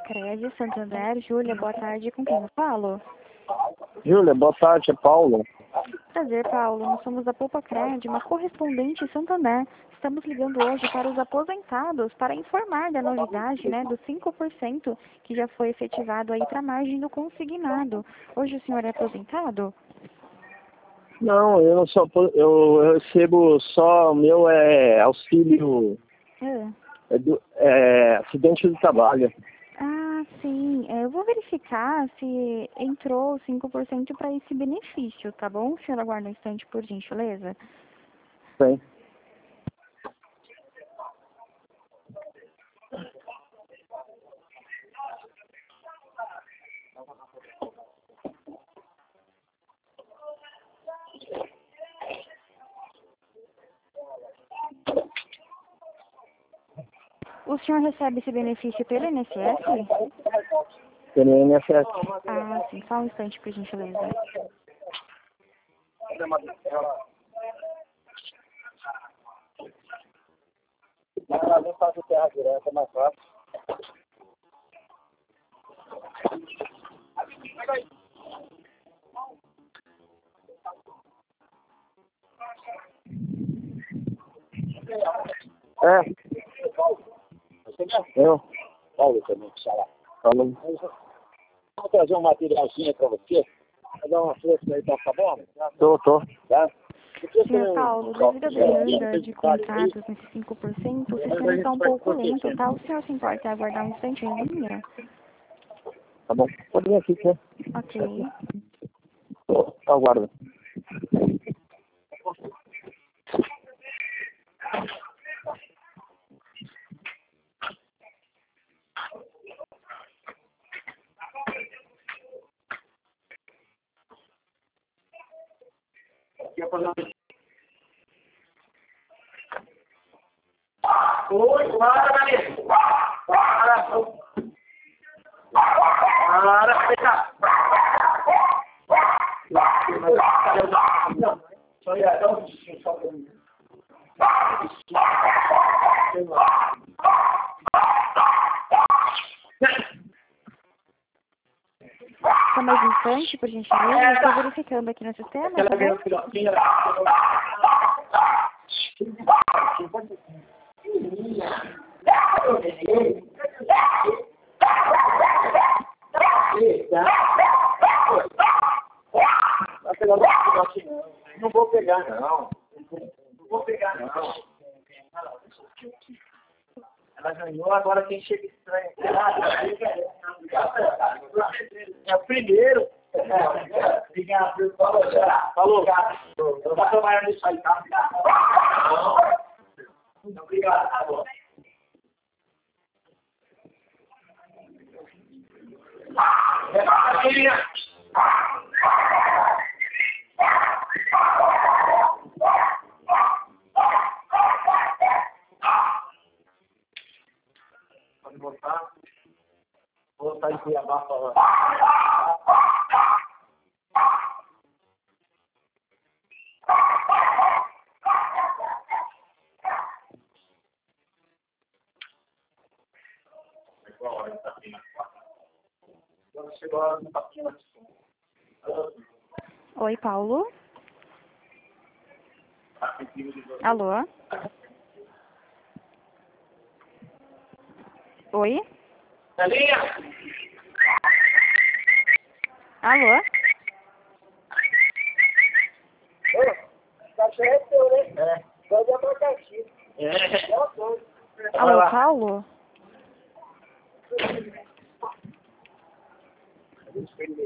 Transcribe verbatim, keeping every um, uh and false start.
Cred, Santander. Júlia, boa tarde. Com quem eu falo? Júlia, boa tarde, é Paulo. Prazer, Paulo. Nós somos da Poupa Cred, uma correspondente Santander. Estamos ligando hoje para os aposentados para informar da novidade, né, do cinco por cento que já foi efetivado aí para a margem do consignado. Hoje o senhor é aposentado? Não, eu não sou, eu, eu recebo só, o meu é auxílio, É. é do, é, acidente do trabalho. Ah, sim. É, eu vou verificar se entrou cinco por cento para esse benefício, tá bom? O senhor aguarda um instante, por gentileza. Sim. O senhor recebe esse benefício pelo I N S S? Pelo I N S S. Ah, sim. Só um instante, por gentileza. Não, não faço terra direta, é mais fácil. É. Eu. Paulo também, que lá. Paulo. Vou trazer um materialzinho para você. Vou dar uma força aí, tá bom? Tô, tô. Tá? Senhor Paulo, devido à demanda de contratos nesses cinco por cento, o sistema está um pouco lento, tá? O senhor se importa em aguardar um instante em linha? Tá bom. Pode vir aqui, né? Ok. Tô, aguardo. Oi, para, galera! Para! Para, vem cá! Só ia dar um bichinho só pra mim. Só mais um instante, por gentileza. Eu estou verificando aqui no sistema, tá bom? Não vou pegar, não. Não vou pegar, não. Ela ganhou, agora quem chega estranho. É o primeiro. Obrigado. Falou, já. Falou. Eu não vou tomar nisso aí, tá? Não. Obrigado. Tá bom. Pode botar. Vou botar em Cuiabá falando. Oi, Paulo? Alô? Oi? Galinha! Alô? Café é teu, né? É. Pode abacaxi. É. Alô, Paulo?